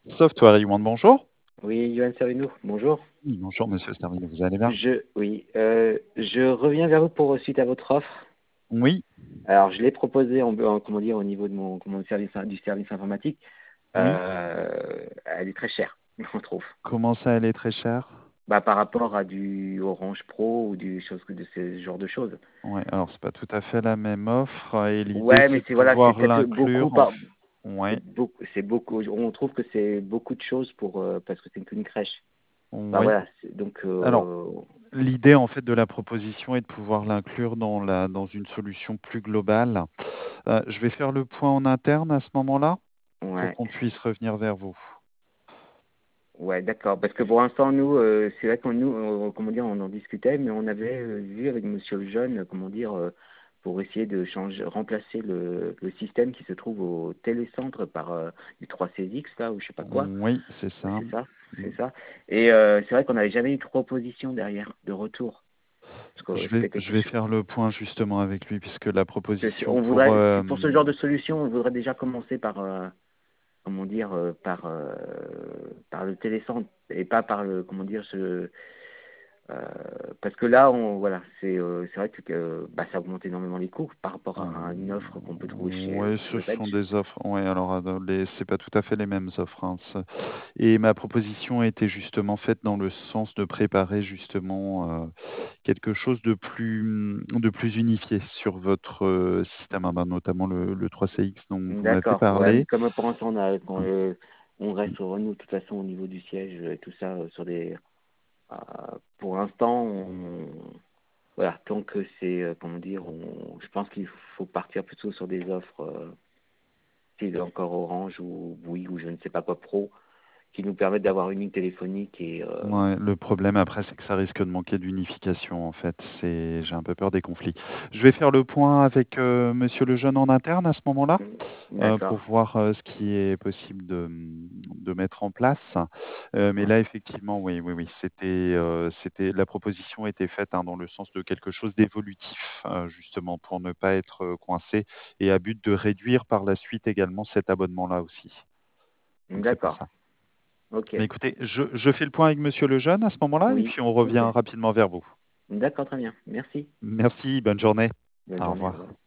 Software One, bonjour. Oui, Johan Savino, bonjour. Oui, bonjour, monsieur Sterling, vous allez bien? Je reviens vers vous pour suite à votre offre. Oui, Alors, je l'ai proposé comment dire, au niveau de du service informatique. oui. Elle est très chère, on trouve. Comment ça, elle est très chère? Bah, par rapport à du Orange Pro ou de ce genre de choses. Ouais, alors c'est pas tout à fait la même offre et l'idée Ouais, c'est mais de c'est pouvoir peut-être beaucoup l'inclure par, Ouais, c'est beaucoup. On trouve que c'est beaucoup de choses parce que c'est qu'une crèche. Bah oui. voilà, Alors, l'idée en fait de la proposition est de pouvoir l'inclure dans une solution plus globale. Je vais faire le point en interne à ce moment-là pour ouais. qu'on puisse revenir vers vous. Ouais, d'accord. Parce que pour l'instant, nous, c'est vrai qu'on nous, comment dire, on en discutait, mais on avait vu avec Monsieur le Jeune, comment dire, pour essayer de remplacer le système qui se trouve au télécentre par du 3CX là ou je sais pas quoi. Oui, c'est ça. C'est ça, Mm. c'est ça. Et c'est vrai qu'on n'avait jamais eu de proposition derrière, de retour, parce que c'était Je quelque vais chose. faire le point justement avec lui puisque la proposition On pour voudrait, pour ce genre de solution, on voudrait déjà commencer par comment dire, par le télécentre et pas par le, comment dire, euh, parce que là, c'est vrai que bah, ça augmente énormément les coûts par rapport à une offre qu'on peut trouver Oui, chez ce The sont Bench. des offres. Oui, alors c'est pas tout à fait les mêmes offres, hein, et ma proposition était justement faite dans le sens de préparer justement quelque chose de plus unifié sur votre système, hein, ben, notamment le 3CX dont vous m'avez D'accord, ouais, mais parlé. comme pour l'instant, on reste sur nous, de toute façon, au niveau du siège et tout ça, euh, pour l'instant, voilà, tant que c'est, comment dire, je pense qu'il faut partir plutôt sur des offres, style encore Orange ou Bouygues ou je ne sais pas quoi Pro, qui nous permettent d'avoir une ligne téléphonique et Ouais, le problème après, c'est que ça risque de manquer d'unification en fait. J'ai un peu peur des conflits. Je vais faire le point avec Monsieur Lejeune en interne à ce moment-là. Pour d'accord. voir ce qui est possible de mettre en place. Mais Ouais. là, effectivement, oui, oui, oui, la proposition était faite hein, dans le sens de quelque chose d'évolutif, justement, pour ne pas être coincé et à but de réduire par la suite également cet abonnement-là aussi. Donc c'est pour D'accord. ça. Ok. Mais écoutez, je fais le point avec Monsieur Lejeune à ce moment-là et Oui. puis on Ok. revient rapidement vers vous. D'accord, très bien. Merci. Merci, bonne journée. Bonne Au journée. Au revoir. revoir.